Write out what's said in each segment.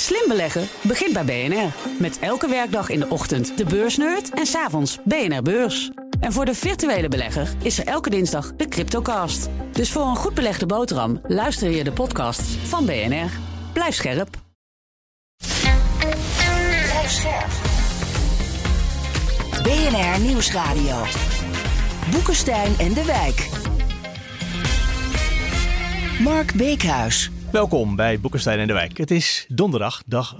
Slim beleggen begint bij BNR. Met elke werkdag in de ochtend de beursnerd en 's avonds BNR Beurs. En voor de virtuele belegger is er elke dinsdag de Cryptocast. Dus voor een goed belegde boterham luister je de podcasts van BNR. Blijf scherp. Blijf scherp. BNR Nieuwsradio. Boekenstein en de Wijk. Mark Beekhuis. Welkom bij Boekenstein en de Wijk. Het is donderdag, dag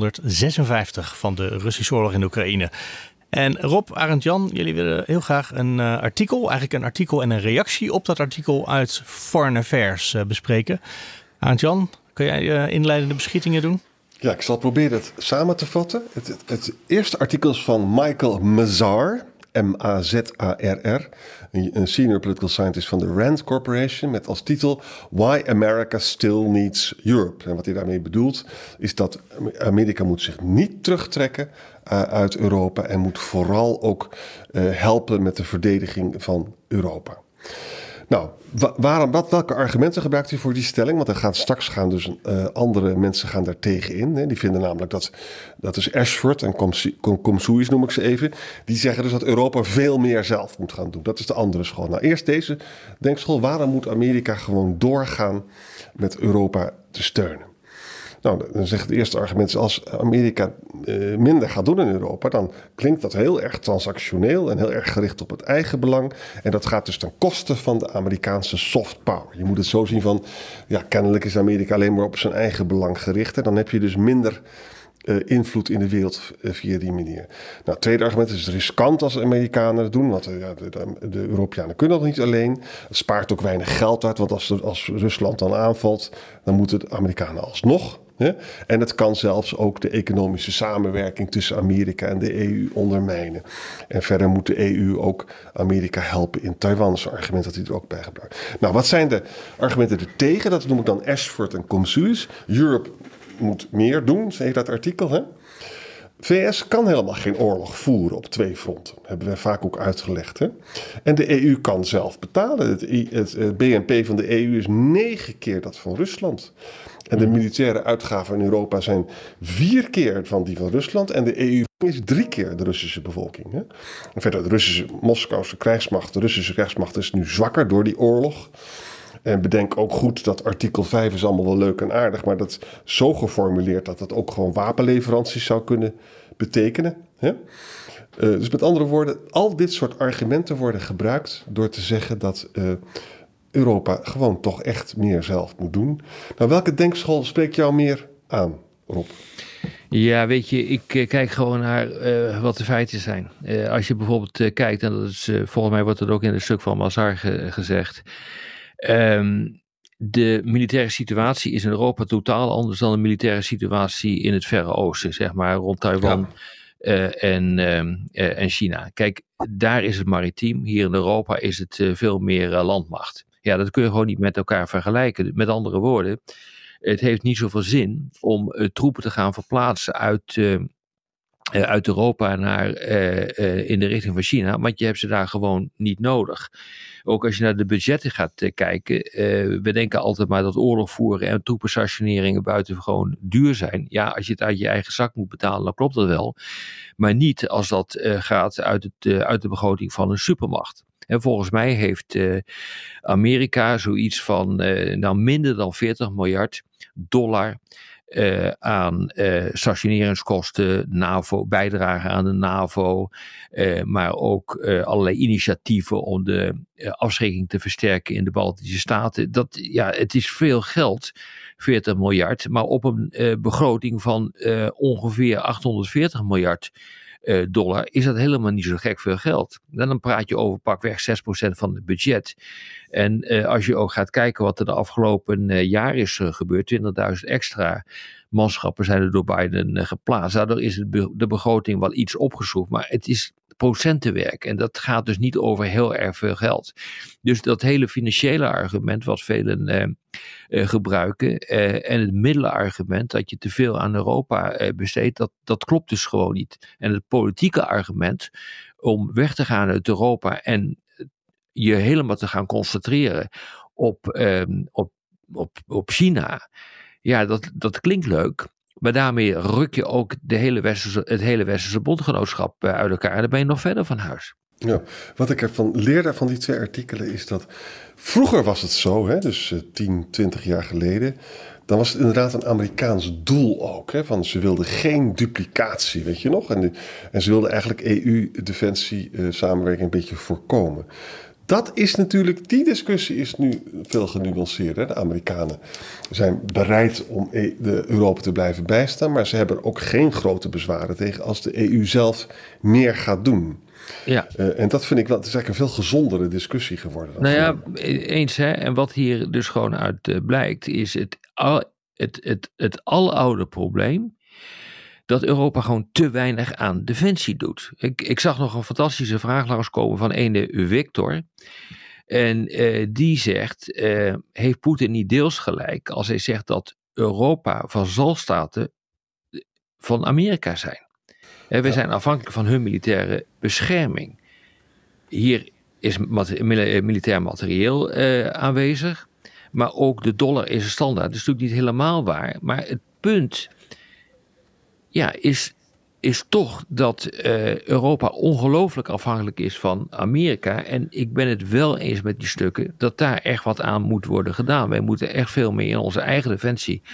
456 van de Russische oorlog in Oekraïne. En Rob, Arend, Jan, jullie willen heel graag een artikel en een reactie op dat artikel uit Foreign Affairs bespreken. Arend, Jan, kun jij inleidende beschietingen doen? Ja, ik zal proberen het samen te vatten. Het eerste artikel is van Michael Mazar, M-A-Z-A-R-R, een senior political scientist van de Rand Corporation, met als titel Why America Still Needs Europe. En wat hij daarmee bedoelt is dat Amerika moet zich niet terugtrekken uit Europa en moet vooral ook helpen met de verdediging van Europa. Nou, welke argumenten gebruikt hij voor die stelling? Want straks andere mensen gaan daar tegenin. Hè. Die vinden namelijk dat is Ashford en Komsois noem ik ze even. Die zeggen dus dat Europa veel meer zelf moet gaan doen. Dat is de andere school. Nou, eerst deze denkschool. Waarom moet Amerika gewoon doorgaan met Europa te steunen? Nou, dan zegt het eerste argument, als Amerika minder gaat doen in Europa, dan klinkt dat heel erg transactioneel en heel erg gericht op het eigen belang. En dat gaat dus ten koste van de Amerikaanse soft power. Je moet het zo zien van, ja, kennelijk is Amerika alleen maar op zijn eigen belang gericht. En dan heb je dus minder invloed in de wereld via die manier. Nou, het tweede argument is riskant als de Amerikanen het doen, want de Europeanen kunnen dat niet alleen. Het spaart ook weinig geld uit, want als Rusland dan aanvalt, dan moeten de Amerikanen alsnog. En het kan zelfs ook de economische samenwerking tussen Amerika en de EU ondermijnen. En verder moet de EU ook Amerika helpen in Taiwan. Dat is een argument dat hij er ook bij gebruikt. Nou, wat zijn de argumenten er tegen? Dat noem ik dan Ashford en Komsois. Europe moet meer doen, zei dat artikel. Hè? VS kan helemaal geen oorlog voeren op twee fronten. Dat hebben we vaak ook uitgelegd. Hè? En de EU kan zelf betalen. Het BNP van de EU is 9 keer dat van Rusland. En de militaire uitgaven in Europa zijn 4 keer van die van Rusland. En de EU is 3 keer de Russische bevolking. Hè? En verder, de Russische krijgsmacht is nu zwakker door die oorlog. En bedenk ook goed dat artikel 5 is allemaal wel leuk en aardig, maar dat is zo geformuleerd dat het ook gewoon wapenleveranties zou kunnen betekenen. Hè? Dus met andere woorden, al dit soort argumenten worden gebruikt door te zeggen dat Europa gewoon toch echt meer zelf moet doen. Nou, welke denkschool spreekt jou meer aan, Rob? Ja, weet je, ik kijk gewoon naar wat de feiten zijn. Als je bijvoorbeeld kijkt, en dat is, volgens mij wordt het ook in het stuk van Mazar gezegd. De militaire situatie is in Europa totaal anders dan de militaire situatie in het Verre Oosten, zeg maar, rond Taiwan en China. Kijk, daar is het maritiem. Hier in Europa is het veel meer landmacht. Ja, dat kun je gewoon niet met elkaar vergelijken. Met andere woorden, het heeft niet zoveel zin om troepen te gaan verplaatsen uit Europa in de richting van China, want je hebt ze daar gewoon niet nodig. Ook als je naar de budgetten gaat kijken, we denken altijd maar dat oorlog voeren en troepenstationeringen buitengewoon duur zijn. Ja, als je het uit je eigen zak moet betalen, dan klopt dat wel. Maar niet als dat gaat uit de begroting van een supermacht. En volgens mij heeft Amerika zoiets van minder dan $40 miljard aan stationeringskosten, bijdrage aan de NAVO, maar ook allerlei initiatieven om de afschrikking te versterken in de Baltische Staten. Het is veel geld, 40 miljard, maar op een begroting van ongeveer 840 miljard dollar is dat helemaal niet zo gek veel geld. Dan praat je over pakweg 6% van het budget. En als je ook gaat kijken wat er de afgelopen jaar is gebeurd, 20.000 extra manschappen zijn er door Biden geplaatst. Daardoor is de begroting wel iets opgeschroefd, maar het is procentenwerk en dat gaat dus niet over heel erg veel geld. Dus dat hele financiële argument wat velen gebruiken en het middelenargument dat je te veel aan Europa besteedt, dat klopt dus gewoon niet. En het politieke argument om weg te gaan uit Europa en je helemaal te gaan concentreren op China, ja, dat klinkt leuk. Maar daarmee ruk je ook het hele westerse bondgenootschap uit elkaar. En dan ben je nog verder van huis. Ja, wat ik ervan leerde van die 2 artikelen is dat vroeger was het zo, hè, dus 10, 20 jaar geleden. Dan was het inderdaad een Amerikaans doel ook. Hè, van ze wilden geen duplicatie, weet je nog? En ze wilden eigenlijk EU-defensie samenwerking een beetje voorkomen. Dat is natuurlijk, die discussie is nu veel genuanceerder. De Amerikanen zijn bereid om de Europa te blijven bijstaan, maar ze hebben ook geen grote bezwaren tegen als de EU zelf meer gaat doen. Ja. En dat vind ik wel, het is eigenlijk een veel gezondere discussie geworden. Nou ja, eens hè. En wat hier dus gewoon uit blijkt, is het aloude probleem dat Europa gewoon te weinig aan defensie doet. Ik zag nog een fantastische vraag langskomen van ene Victor. En die zegt, heeft Poetin niet deels gelijk als hij zegt dat Europa vazalstaten van Amerika zijn? We zijn afhankelijk van hun militaire bescherming. Hier is militair materieel aanwezig, maar ook de dollar is een standaard. Dat is natuurlijk niet helemaal waar, maar het punt is toch dat Europa ongelooflijk afhankelijk is van Amerika. En ik ben het wel eens met die stukken dat daar echt wat aan moet worden gedaan. Wij moeten echt veel meer in onze eigen defensie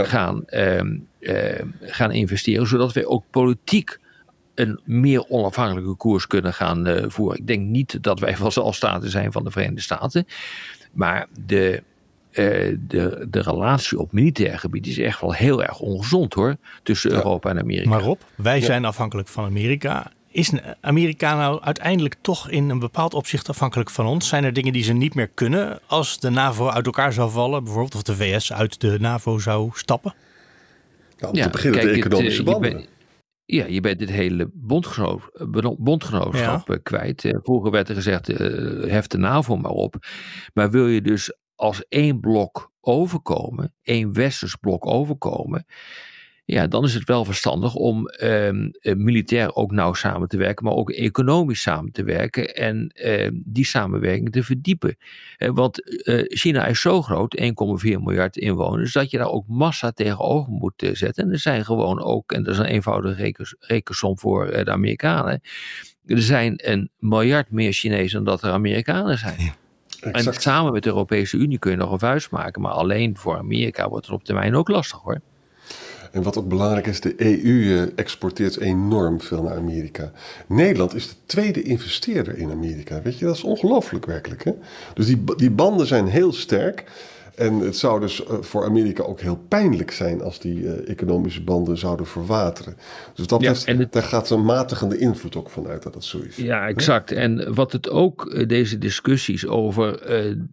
gaan investeren, zodat wij ook politiek een meer onafhankelijke koers kunnen gaan voeren. Ik denk niet dat wij vazalstaten zijn van de Verenigde Staten, maar de relatie op militair gebied is echt wel heel erg ongezond hoor, tussen Europa en Amerika. Maar Rob, wij zijn afhankelijk van Amerika. Is Amerika nou uiteindelijk toch in een bepaald opzicht afhankelijk van ons? Zijn er dingen die ze niet meer kunnen als de NAVO uit elkaar zou vallen, bijvoorbeeld, of de VS uit de NAVO zou stappen? Nou, om te beginnen de economische banden. Je bent dit hele bondgenootschap kwijt. Vroeger werd er gezegd, heft de NAVO maar op. Maar wil je dus als één blok overkomen, één westers blok overkomen, ja, dan is het wel verstandig om militair ook nauw samen te werken, maar ook economisch samen te werken en die samenwerking te verdiepen. Want China is zo groot, 1,4 miljard inwoners, dat je daar ook massa tegenover moet zetten. En er zijn gewoon ook, en dat is een eenvoudige rekensom voor de Amerikanen, er zijn 1 miljard meer Chinezen dan dat er Amerikanen zijn. Ja. En samen met de Europese Unie kun je nog een vuist maken, maar alleen voor Amerika wordt het op termijn ook lastig hoor. En wat ook belangrijk is, de EU exporteert enorm veel naar Amerika. Nederland is de tweede investeerder in Amerika. Weet je, dat is ongelooflijk werkelijk. Hè? Dus die banden zijn heel sterk. En het zou dus voor Amerika ook heel pijnlijk zijn als die economische banden zouden verwateren. Dus daar gaat een matigende invloed ook vanuit dat zo is. Ja, exact. En wat het ook, deze discussies over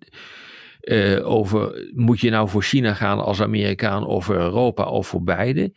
moet je nou voor China gaan als Amerikaan of voor Europa of voor beide.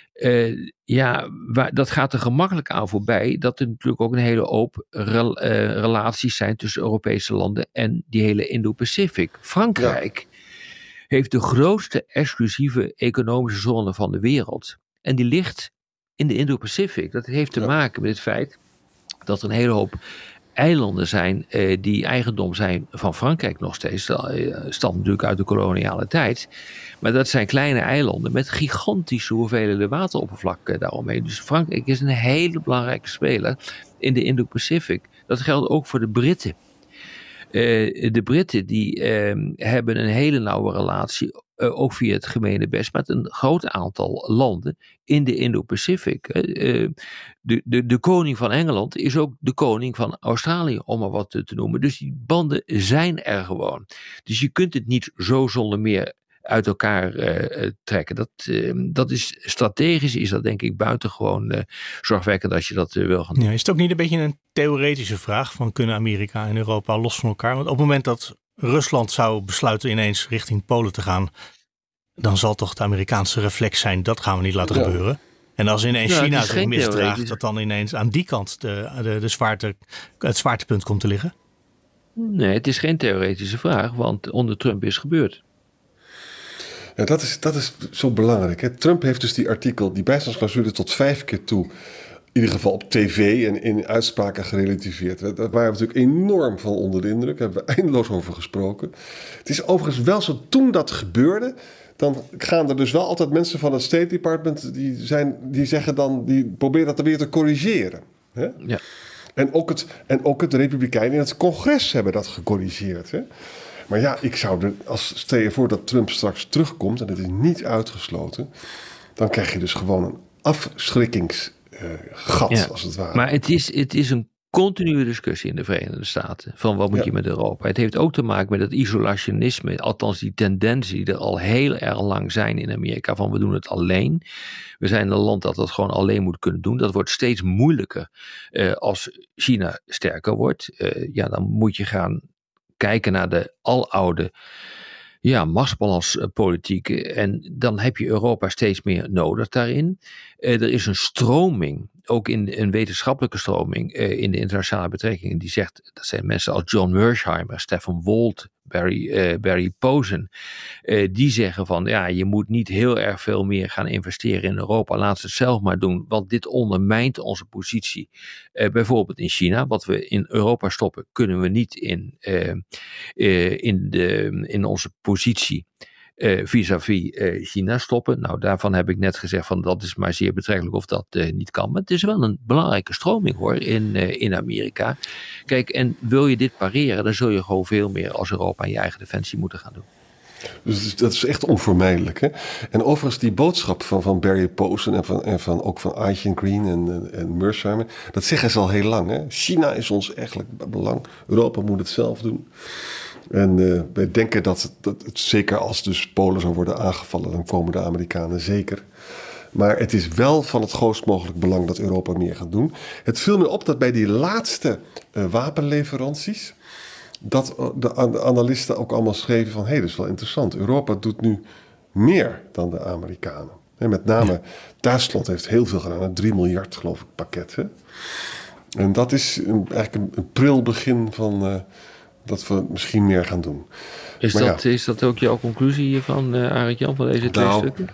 Dat gaat er gemakkelijk aan voorbij dat er natuurlijk ook een hele hoop relaties zijn tussen Europese landen en die hele Indo-Pacific. Frankrijk heeft de grootste exclusieve economische zone van de wereld. En die ligt in de Indo-Pacific. Dat heeft te maken met het feit dat er een hele hoop eilanden zijn die eigendom zijn van Frankrijk nog steeds. Stamt natuurlijk uit de koloniale tijd. Maar dat zijn kleine eilanden met gigantische hoeveelheden wateroppervlak daaromheen. Dus Frankrijk is een hele belangrijke speler in de Indo-Pacific. Dat geldt ook voor de Britten. De Britten die hebben een hele nauwe relatie, ook via het gemene best, met een groot aantal landen in de Indo-Pacific. De koning van Engeland is ook de koning van Australië, om maar wat te noemen. Dus die banden zijn er gewoon. Dus je kunt het niet zo zonder meer uit elkaar trekken. Dat is strategisch, is dat denk ik buitengewoon zorgwekkend als je dat wil gaan doen. Ja, is het ook niet een beetje een theoretische vraag van kunnen Amerika en Europa los van elkaar? Want op het moment dat Rusland zou besluiten ineens richting Polen te gaan, dan zal toch de Amerikaanse reflex zijn, dat gaan we niet laten gebeuren. En als ineens China zich misdraagt, dat dan ineens aan die kant het zwaartepunt komt te liggen? Nee, het is geen theoretische vraag, want onder Trump is gebeurd. Ja, dat is zo belangrijk. Hè? Trump heeft dus die bijstandsclausule tot 5 keer toe, in ieder geval op tv en in uitspraken gerelativeerd. Daar waren we natuurlijk enorm van onder de indruk. Daar hebben we eindeloos over gesproken. Het is overigens wel zo, toen dat gebeurde, dan gaan er dus wel altijd mensen van het State Department die proberen dat weer te corrigeren. Hè? Ja. En ook het Republikeinen in het congres hebben dat gecorrigeerd. Hè? Maar ja, stel je voor dat Trump straks terugkomt, en dat is niet uitgesloten, dan krijg je dus gewoon een afschrikkingsgat, als het ware. Maar het is een continue discussie in de Verenigde Staten van wat moet je met Europa. Het heeft ook te maken met het isolationisme, althans die tendentie die er al heel erg lang zijn in Amerika van we doen het alleen. We zijn een land dat gewoon alleen moet kunnen doen. Dat wordt steeds moeilijker als China sterker wordt. Dan moet je gaan kijken naar de aloude machtsbalanspolitiek. En dan heb je Europa steeds meer nodig daarin. Er is een stroming, ook in een wetenschappelijke stroming in de internationale betrekkingen, die zegt, dat zijn mensen als John Mersheimer, Stefan Walt, Barry Posen, die zeggen van je moet niet heel erg veel meer gaan investeren in Europa, laat ze het zelf maar doen, want dit ondermijnt onze positie. Bijvoorbeeld in China, wat we in Europa stoppen, kunnen we niet in onze positie vis-à-vis China stoppen. Nou, daarvan heb ik net gezegd van dat is maar zeer betrekkelijk of dat niet kan. Maar het is wel een belangrijke stroming hoor in Amerika. Kijk, en wil je dit pareren, dan zul je gewoon veel meer als Europa aan je eigen defensie moeten gaan doen. Dus dat is echt onvermijdelijk. Hè? En overigens die boodschap van Barry Posen en ook van Aitken Green en Mersheimer, dat zeggen ze al heel lang. Hè? China is ons eigenlijk belang. Europa moet het zelf doen. En wij denken dat het zeker als dus Polen zou worden aangevallen, dan komen de Amerikanen zeker. Maar het is wel van het grootst mogelijk belang dat Europa meer gaat doen. Het viel me op dat bij die laatste wapenleveranties, dat de analisten ook allemaal schreven van, dat is wel interessant. Europa doet nu meer dan de Amerikanen. En met name Duitsland heeft heel veel gedaan. 3 miljard geloof ik pakket. Hè? En dat is eigenlijk een pril begin van dat we misschien meer gaan doen. Is dat ook jouw conclusie hiervan, Arend-Jan, van deze twee stukken?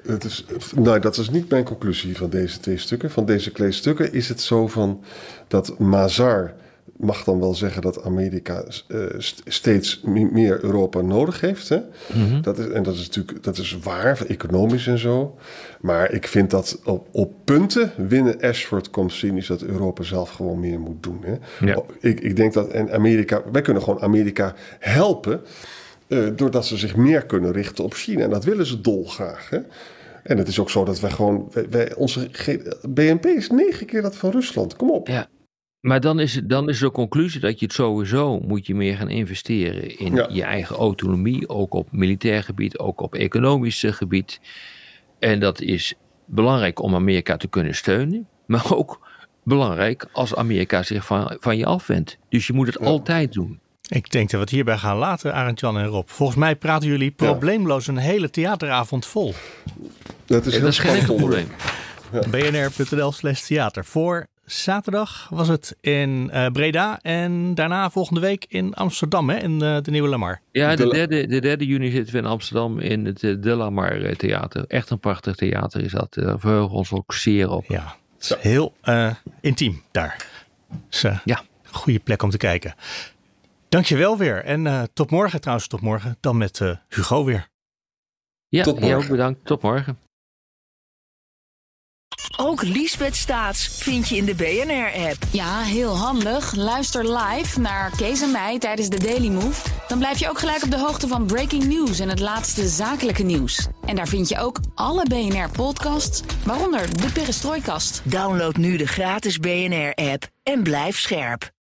Dat is niet mijn conclusie van deze 2 stukken. Van deze 2 stukken is het zo van dat Mazar mag dan wel zeggen dat Amerika steeds meer Europa nodig heeft. Hè? Mm-hmm. Dat is waar, economisch en zo. Maar ik vind dat op punten winnen Ashford komt zien is dat Europa zelf gewoon meer moet doen. Hè? Ja. Ik denk dat wij kunnen gewoon Amerika helpen doordat ze zich meer kunnen richten op China. En dat willen ze dolgraag. Hè? En het is ook zo dat onze BNP is 9 keer dat van Rusland. Kom op. Ja. Maar dan is de conclusie dat je het sowieso moet je meer gaan investeren in je eigen autonomie, ook op militair gebied, ook op economisch gebied. En dat is belangrijk om Amerika te kunnen steunen, maar ook belangrijk als Amerika zich van je afwendt. Dus je moet het altijd doen. Ik denk dat we het hierbij gaan laten, Arend-Jan en Rob. Volgens mij praten jullie probleemloos een hele theateravond vol. Dat is geen probleem. Ja. bnr.nl/theater. Voor zaterdag was het in Breda en daarna volgende week in Amsterdam, hè, in de Nieuwe Lamar. Ja, de 3e juni zitten we in Amsterdam in het De Lamar Theater. Echt een prachtig theater is dat. Daar verheugen we ons ook zeer op. Ja, het is heel intiem daar. Dus een goede plek om te kijken. Dankjewel weer. En tot morgen trouwens, dan met Hugo weer. Ja, jij ook bedankt. Tot morgen. Ook Liesbeth Staats vind je in de BNR-app. Ja, heel handig. Luister live naar Kees en mij tijdens de Daily Move. Dan blijf je ook gelijk op de hoogte van breaking news en het laatste zakelijke nieuws. En daar vind je ook alle BNR-podcasts, waaronder de Perestrooikast. Download nu de gratis BNR-app en blijf scherp.